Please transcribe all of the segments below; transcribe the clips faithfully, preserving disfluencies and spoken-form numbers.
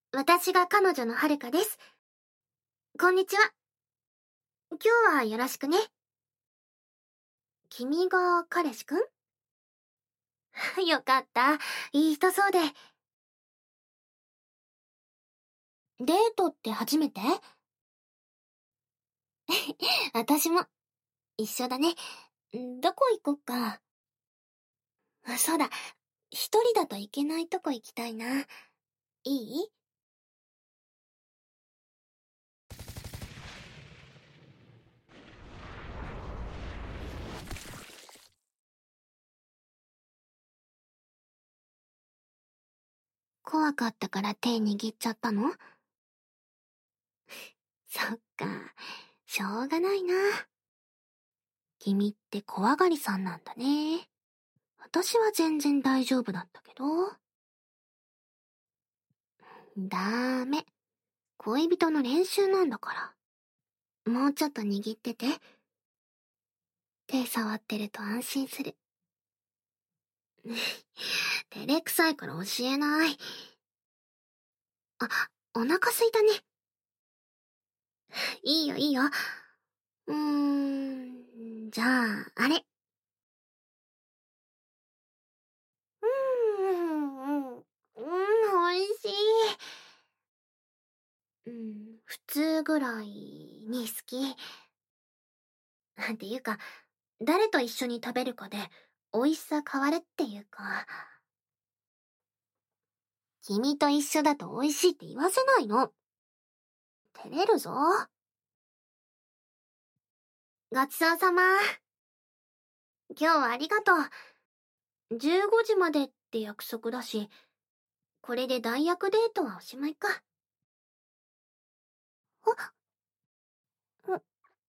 私が彼女のはるかです。こんにちは。今日はよろしくね。君が彼氏くん？よかった。いい人そうで。デートって初めて？私も。一緒だね。どこ行こっか。そうだ。一人だといけないとこ行きたいな。いい？怖かったから手握っちゃったの？そっか。しょうがないな。君って怖がりさんなんだね。私は全然大丈夫だったけど。ダメ。恋人の練習なんだから。もうちょっと握ってて。手触ってると安心する。照れくさいから教えない。あ、お腹すいたね。いいよいいよ。うーん、じゃあ、あれ。うーん、うん、うん、美味しい。うん、普通ぐらいに好き。っていうか、誰と一緒に食べるかで美味しさ変わるっていうか。君と一緒だと美味しいって言わせないの。照れるぞ。ごちそうさま。今日はありがとう。じゅうごじまでって約束だし、これで代役デートはおしまいか。あ、う、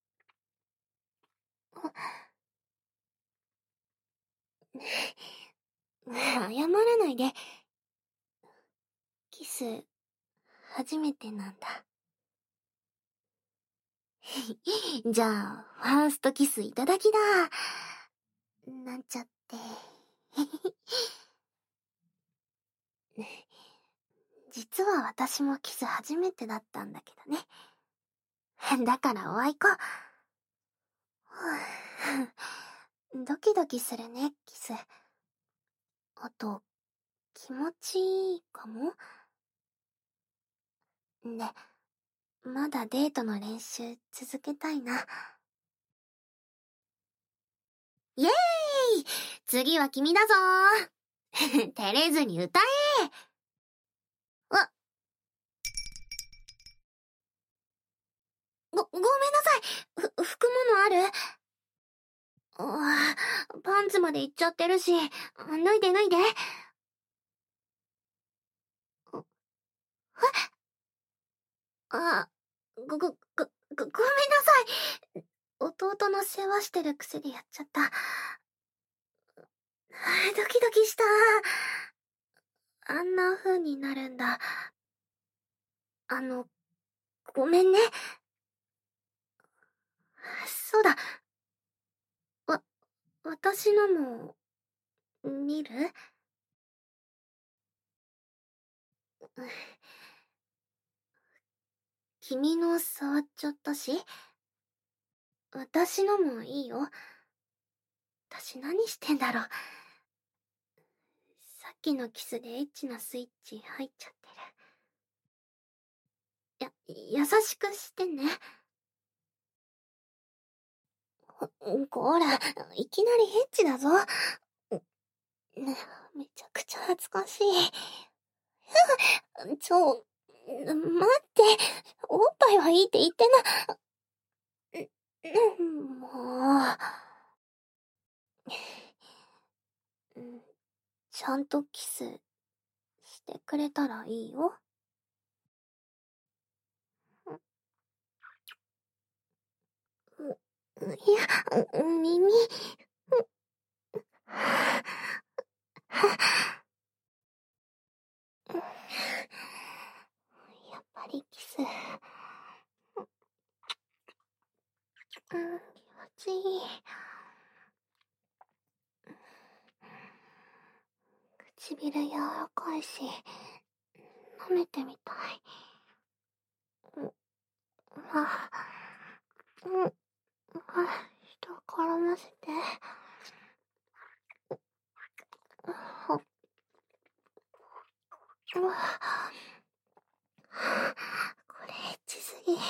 謝らないで。キス、初めてなんだ。じゃあ、ファーストキスいただきだ。なんちゃって。実は私もキス初めてだったんだけどね。だからおあいこ。ドキドキするね、キス。あと、気持ちいいかも。で、まだデートの練習続けたいな。イエーイ！次は君だぞー。照れずに歌え。あ、ご、ごめんなさい。ふ、拭くものある？あー、パンツまでいっちゃってるし、脱いで脱いで。あ、ご、ご、ご、ご、ごめんなさい。弟の世話してるくせでやっちゃった。ドキドキした。あんな風になるんだ。あの、ごめんね。そうだ。わ、私のも、見る？君の触っちゃったし。私のもいいよ。私何してんだろう。さっきのキスでエッチなスイッチ入っちゃってる。や、優しくしてね。こら、いきなりエッチだぞ。ね、めちゃくちゃ恥ずかしい。ちょ、待って、おっぱいはいいって言ってな。もう、ちゃんとキスしてくれたらいいよ。いや、耳。やっぱりキス。うん、気持ちいい。唇柔らかいし、 温めてみたい。う、あ、うん、あ、人絡ませて。ほっ、うわ、これエッチすぎ。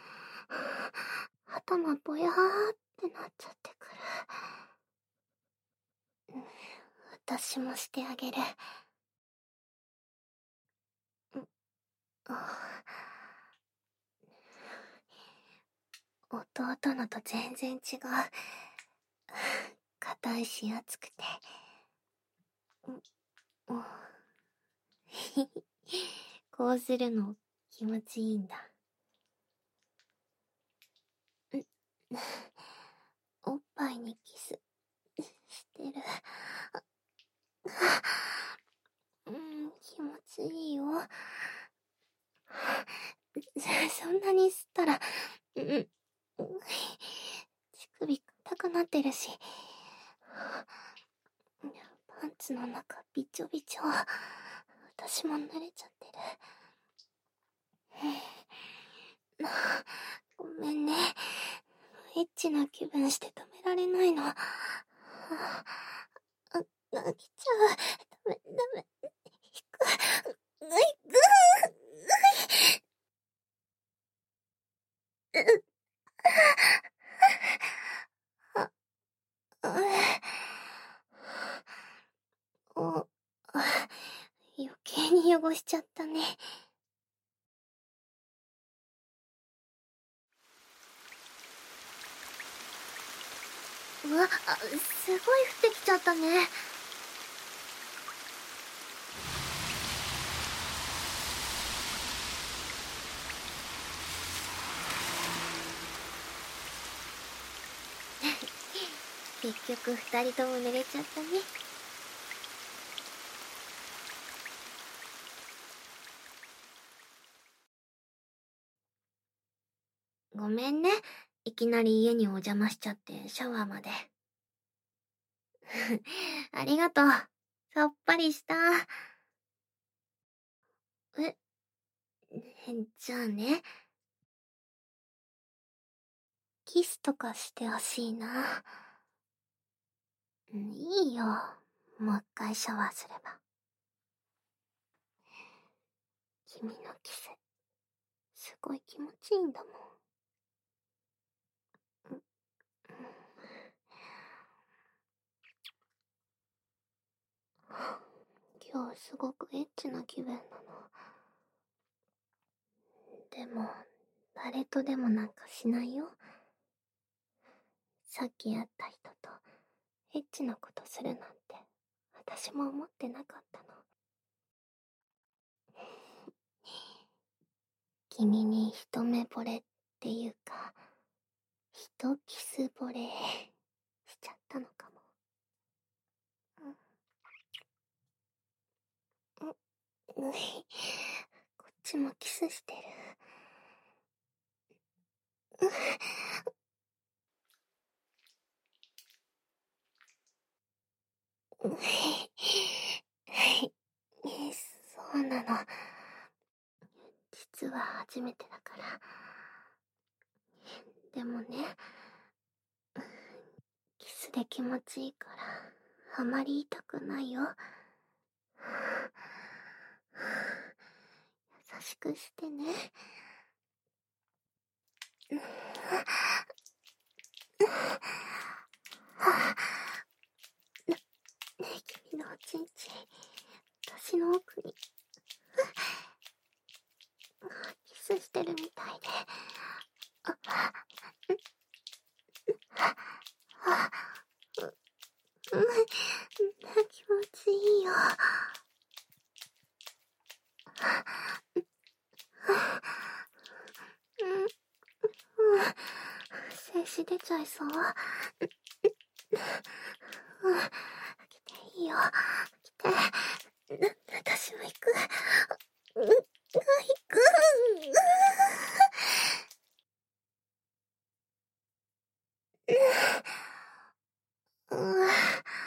頭ぼやーってなっちゃってくる。私もしてあげる。弟のと全然違う。硬いし熱くて。こうするの気持ちいいんだ。おっぱいにキスしてる。うん、気持ちいいよ。そんなに吸ったら、うん、乳首硬くなってるし、パンツの中びちょびちょ。私も慣れちゃってる。ごめんね。エッチな気分して止められないの。あ、あ、飽きちゃう。ダメ、ダメ。引く。うい、ぐー。う、あ、あ、お、余計に汚しちゃったね。うわ、あ、すごい降ってきちゃったね。結局二人とも濡れちゃったね。ごめんね。いきなり家にお邪魔しちゃってシャワーまで。ありがとう。さっぱりした。え、じゃあね。キスとかしてほしいな。いいよ。もう一回シャワーすれば。君のキス、すごい気持ちいいんだもん。今日すごくエッチな気分なの。でも、誰とでもなんかしないよ。さっき会った人とエッチなことするなんて私も思ってなかったの。君に一目惚れっていうか、一キス惚れしちゃったのかも。うん、うい、こっちもキスしてる。うい、そうなの。実は初めてだから。でもね、キスで気持ちいいからあまり痛くないよ。優しくしてね。ね、君のおちんちん、私の奥にキスしてるみたいで、あ、あ、うん、気持ちいいよ。うん、うん、精子出ちゃいそう。うん、来ていいよ。来て。私も行く。うん、行く。うん。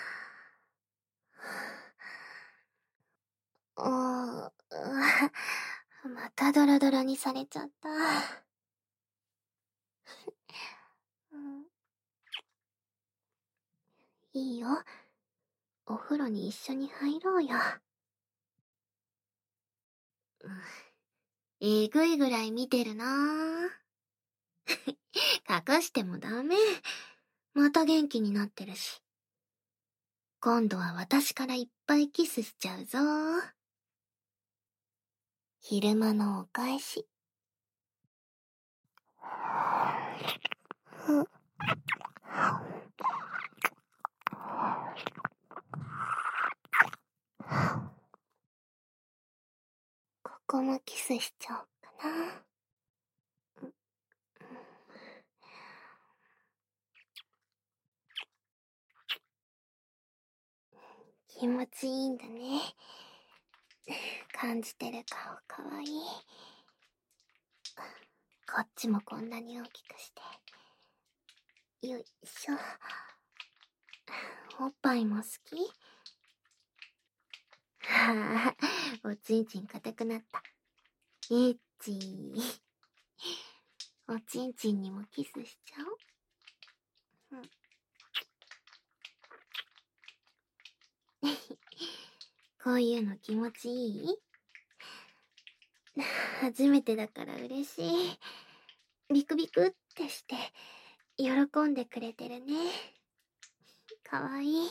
ああ。 またドロドロにされちゃった。うん、いいよ。お風呂に一緒に入ろうよ。うん、えぐいぐらい見てるなぁ。隠してもダメ。また元気になってるし。今度は私からいっぱいキスしちゃうぞ。昼間のお返し。うん、ここもキスしちゃおうかな。気持ちいいんだね。感じてる顔かわいい。こっちもこんなに大きくして。よいしょ。おっぱいも好き？はあ、おちんちん硬くなった。えっちー。おちんちんにもキスしちゃおう。うんこういうの気持ちいい？初めてだから嬉しい。ビクビクってして喜んでくれてるね。かわいい。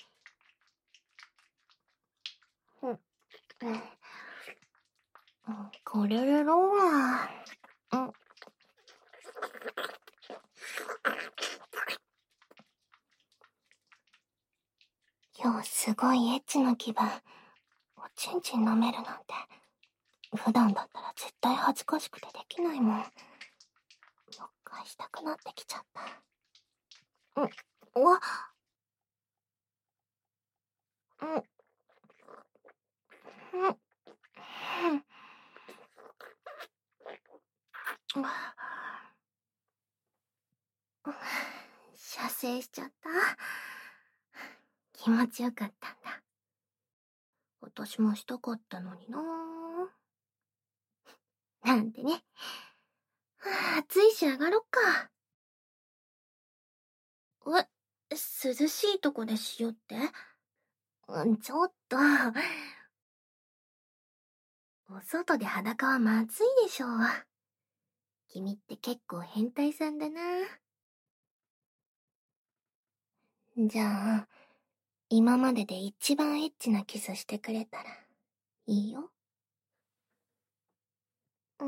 うん、うん、これでどうだ。うん。今日すごいエッチな気分。おちんちん舐めるなんて。普段だったら絶対恥ずかしくてできないもん。もう一回したくなってきちゃった。うん、うわっ。うん、うん、うん。射精しちゃった。気持ちよかったんだ。私もしたかったのになぁ。なんてね。はあ、暑いし上がろっか。え、涼しいとこでしようって？うん、ちょっと。お外で裸はまずいでしょう。君って結構変態さんだな。じゃあ、今までで一番エッチなキスしてくれたらいいよ。うん。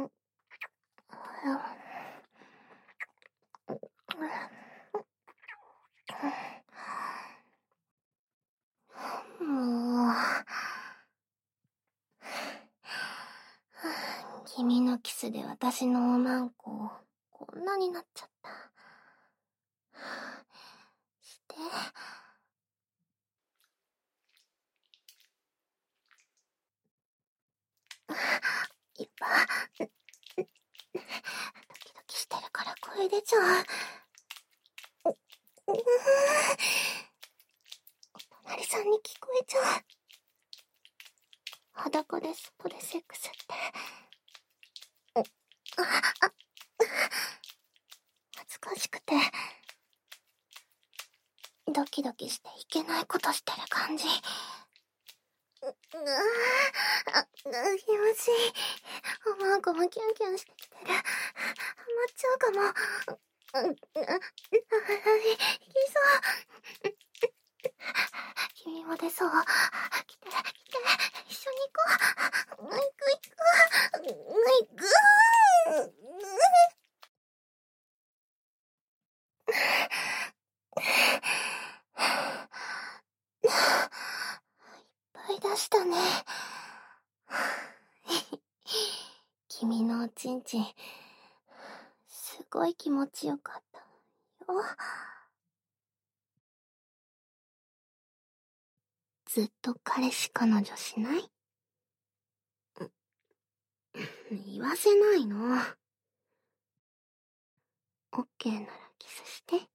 もう、君のキスで私のおまんこ、こんなになっちゃった。して。いっぱい。ドキドキしてるから声出ちゃう。お隣さんに聞こえちゃう。裸で外でセックスって。ああ、恥ずかしくてドキドキしていけないことしてる感じ。う、うあ、あ、気持ちいい。おまんこもキュンキュンしてきてる。ハマっちゃうかも。うん、うん、いきそう。君も出そう。来て、来て、一緒に行こう。行く、行く、行く。いっぱい出したね。君のおちんちん、すごい気持ちよかったよ。ずっと彼氏彼女しない？言わせないの。オッケーならキスして。